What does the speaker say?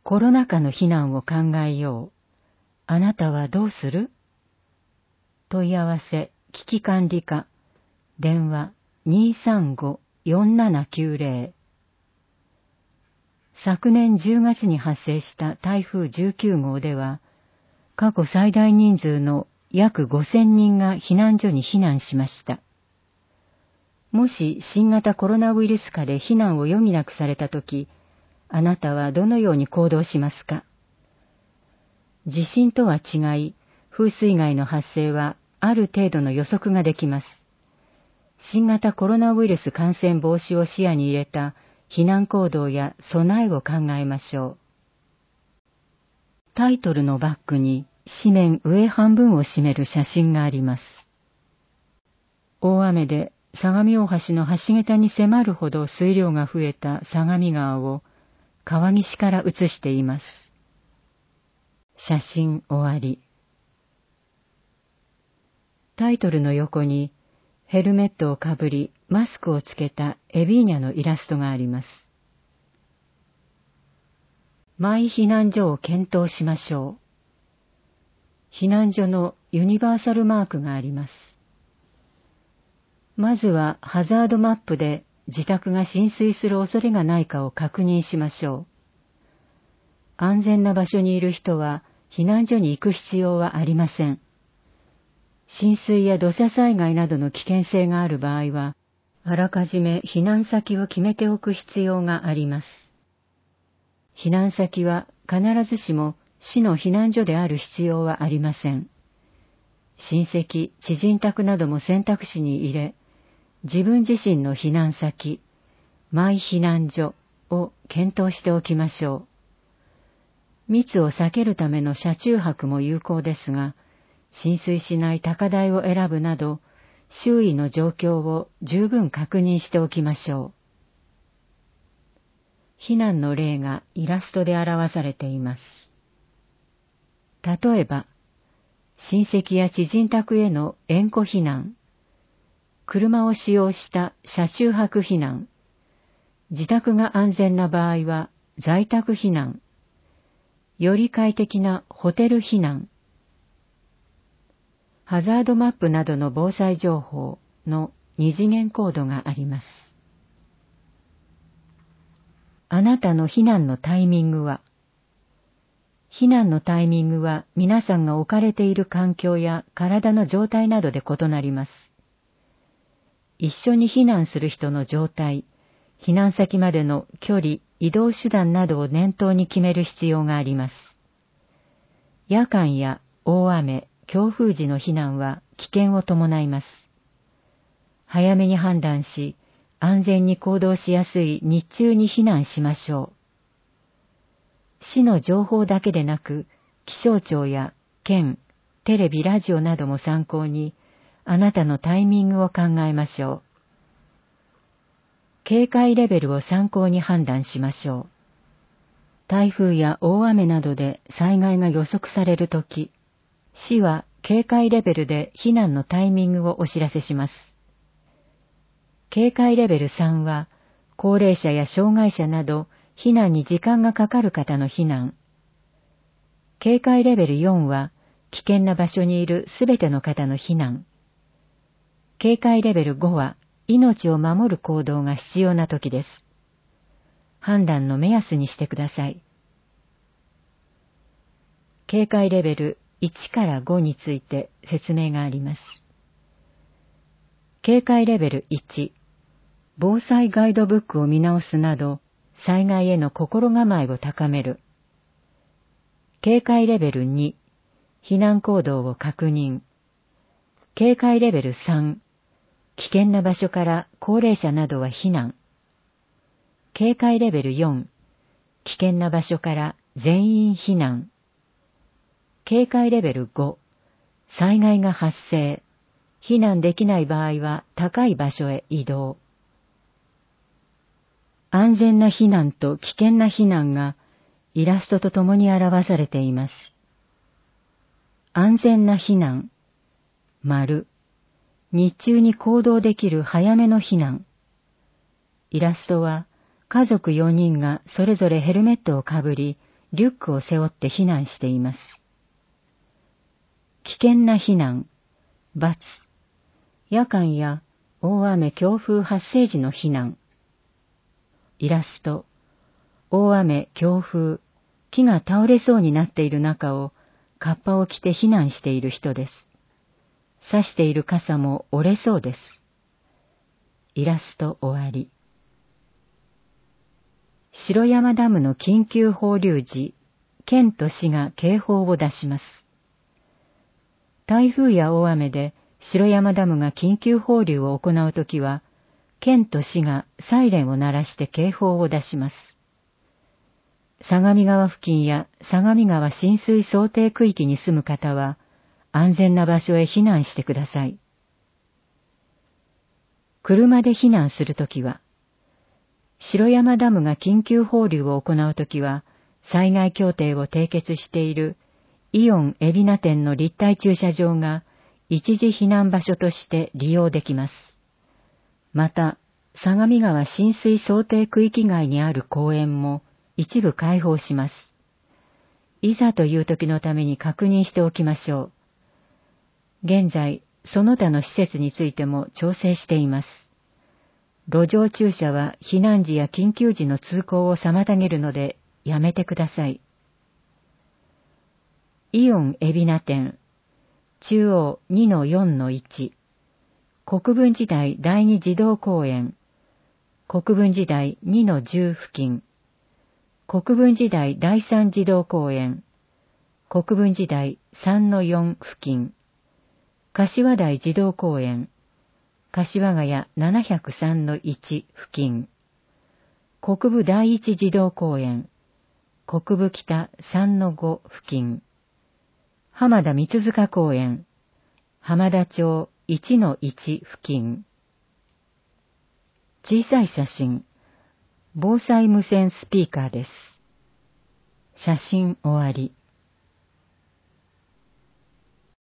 コロナ禍の避難を考えよう。あなたはどうする？問い合わせ、危機管理課、電話 235-4790。昨年10月に発生した台風19号では、過去最大人数の約5000人が避難所に避難しました。もし新型コロナウイルス禍で避難を余儀なくされたとき、あなたはどのように行動しますか？地震とは違い、風水害の発生はある程度の予測ができます。新型コロナウイルス感染防止を視野に入れた避難行動や備えを考えましょう。タイトルのバックに紙面上半分を占める写真があります。大雨で相模大橋の橋桁に迫るほど水量が増えた相模川を川岸から写しています。写真終わり。タイトルの横にヘルメットをかぶりマスクをつけたエビーニャのイラストがあります。マイ避難所を検討しましょう。避難所のユニバーサルマークがあります。まずはハザードマップで自宅が浸水する恐れがないかを確認しましょう。安全な場所にいる人は避難所に行く必要はありません。浸水や土砂災害などの危険性がある場合は、あらかじめ避難先を決めておく必要があります。避難先は必ずしも市の避難所である必要はありません。親戚、知人宅なども選択肢に入れ、自分自身の避難先、マイ避難所を検討しておきましょう。密を避けるための車中泊も有効ですが、浸水しない高台を選ぶなど、周囲の状況を十分確認しておきましょう。避難の例がイラストで表されています。例えば、親戚や知人宅への縁故避難、車を使用した車中泊避難、自宅が安全な場合は在宅避難、より快適なホテル避難、ハザードマップなどの防災情報の二次元コードがあります。あなたの避難のタイミングは？避難のタイミングは皆さんが置かれている環境や体の状態などで異なります。一緒に避難する人の状態、避難先までの距離、移動手段などを念頭に決める必要があります。夜間や大雨、強風時の避難は危険を伴います。早めに判断し、安全に行動しやすい日中に避難しましょう。市の情報だけでなく、気象庁や県、テレビ、ラジオなども参考に、あなたのタイミングを考えましょう。警戒レベルを参考に判断しましょう。台風や大雨などで災害が予測されるとき、市は警戒レベルで避難のタイミングをお知らせします。警戒レベル3は、高齢者や障害者など避難に時間がかかる方の避難。警戒レベル4は、危険な場所にいるすべての方の避難。警戒レベル5は、命を守る行動が必要な時です。判断の目安にしてください。警戒レベル1から5について説明があります。警戒レベル1、防災ガイドブックを見直すなど、災害への心構えを高める。警戒レベル2、避難行動を確認。警戒レベル3、危険な場所から高齢者などは避難。警戒レベル4、危険な場所から全員避難。警戒レベル5、災害が発生。避難できない場合は高い場所へ移動。安全な避難と危険な避難がイラストとともに表されています。安全な避難、丸。日中に行動できる早めの避難。イラストは家族4人がそれぞれヘルメットをかぶり、 リュックを背負って避難しています。危険な避難、×、夜間や大雨強風発生時の避難。イラスト、大雨強風、木が倒れそうになっている中をカッパを着て避難している人です。差している傘も折れそうです。イラスト終わり。城山ダムの緊急放流時、県と市が警報を出します。台風や大雨で城山ダムが緊急放流を行うときは、県と市がサイレンを鳴らして警報を出します。相模川付近や相模川浸水想定区域に住む方は、安全な場所へ避難してください。車で避難するときは、城山ダムが緊急放流を行うときは、災害協定を締結しているイオン海老名店の立体駐車場が一時避難場所として利用できます。また、相模川浸水想定区域外にある公園も一部開放します。いざという時のために確認しておきましょう。現在、その他の施設についても調整しています。路上駐車は避難時や緊急時の通行を妨げるのでやめてください。イオン海老名店、中央 2-4-1、国分寺台第二児童公園、国分寺台 2-10 付近、国分寺台第三児童公園、国分寺台 3-4 付近、柏台児童公園、柏ヶ谷 703-1 付近、国分第一児童公園、国分北 3-5 付近、浜田三塚公園、浜田町 1-1 付近。小さい写真、防災無線スピーカーです。写真終わり。